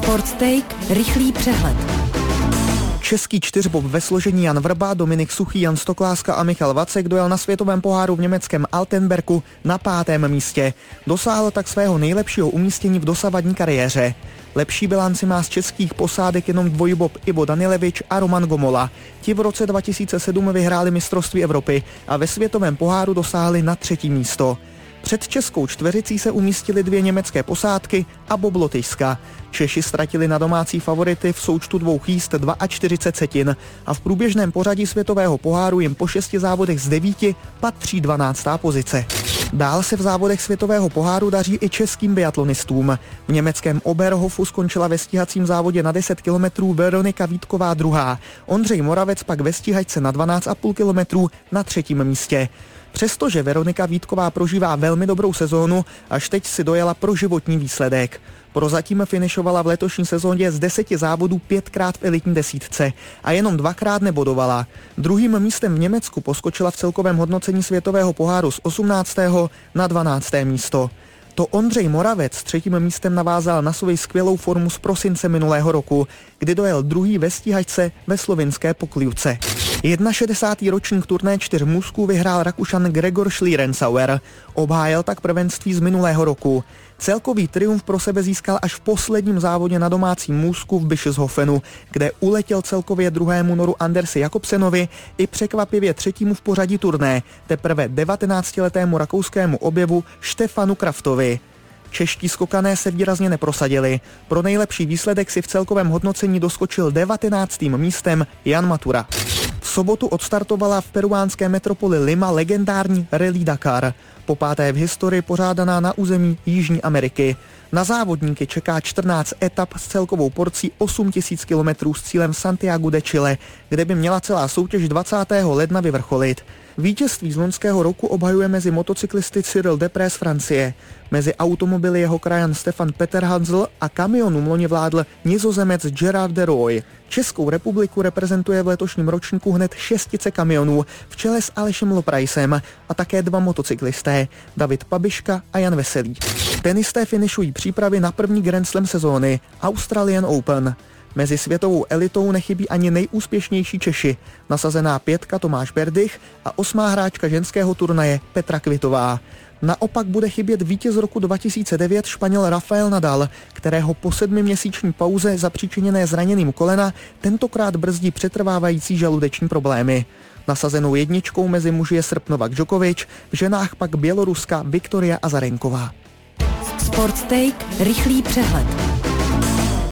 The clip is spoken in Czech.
Sporttake, rychlý přehled. Český čtyřbob ve složení Jan Vrba, Dominik Suchý, Jan Stokláska a Michal Vacek dojel na světovém poháru v německém Altenbergu na 5. místě. Dosáhl tak svého nejlepšího umístění v dosavadní kariéře. Lepší bilanci má z českých posádek jenom dvojbob Ivo Danilevič a Roman Gomola. Ti v roce 2007 vyhráli mistrovství Evropy a ve světovém poháru dosáhli na 3. místo. Před českou čtveřicí se umístily 2 německé posádky a bob Lotyšska. Češi ztratili na domácí favority v součtu 2 jízd 42 setin a v průběžném pořadí světového poháru jim po 6 závodech z 9 patří 12. pozice. Dál se v závodech světového poháru daří i českým biatlonistům. V německém Oberhofu skončila ve stíhacím závodě na 10 km Veronika Vítková 2. Ondřej Moravec pak ve stíhačce na 12,5 km na 3. místě. Přestože Veronika Vítková prožívá velmi dobrou sezónu, až teď si dojela pro životní výsledek. Prozatím finišovala v letošní sezóně z 10 závodů 5krát v elitní desítce a jenom 2krát nebodovala. Druhým místem v Německu poskočila v celkovém hodnocení světového poháru z 18. na 12. místo. To Ondřej Moravec s 3. místem navázal na svoji skvělou formu z prosince minulého roku, kdy dojel 2. ve stíhačce ve slovinské Pokljuce. 61. ročník turné 4 mužů vyhrál Rakušan Gregor Schlierenzauer. Obhájil tak prvenství z minulého roku. Celkový triumf pro sebe získal až v posledním závodě na domácím můstku v Bischofenu, kde uletěl celkově druhému noru Andersi Jakobsenovi i překvapivě 3. v pořadí turné, teprve 19letému rakouskému objevu Štefanu Kraftovi. Čeští skokané se výrazně neprosadili. Pro nejlepší výsledek si v celkovém hodnocení doskočil 19. místem Jan Matura. V sobotu odstartovala v peruánské metropoli Lima legendární Rallye Dakar, po 5. v historii pořádaná na území Jižní Ameriky. Na závodníky čeká 14 etap s celkovou porcí 8000 km s cílem Santiago de Chile, kde by měla celá soutěž 20. ledna vyvrcholit. Vítězství z loňského roku obhajuje mezi motocyklisty Cyril Depré z Francie. Mezi automobily jeho krajan Stefan Peterhansl a kamionům loni vládl Nizozemec Gerard de Rooij. Českou republiku reprezentuje v letošním ročníku hned 6 kamionů v čele s Alešem Loprajsem a také 2 motocyklisté, David Pabiška a Jan Veselý. Tenisté finišují přípravy na první Grand Slam sezóny Australian Open. Mezi světovou elitou nechybí ani nejúspěšnější Češi. Nasazená 5 Tomáš Berdych a 8. hráčka ženského turnaje Petra Kvitová. Naopak bude chybět vítěz roku 2009 Španěl Rafael Nadal, kterého po 7měsíční pauze zapříčiněné zraněným kolena tentokrát brzdí přetrvávající žaludeční problémy. Nasazenou jedničkou mezi muži je Srb Novak Djokovic, v ženách pak Běloruska Viktoria Azarenková. Sporttake, rychlý přehled.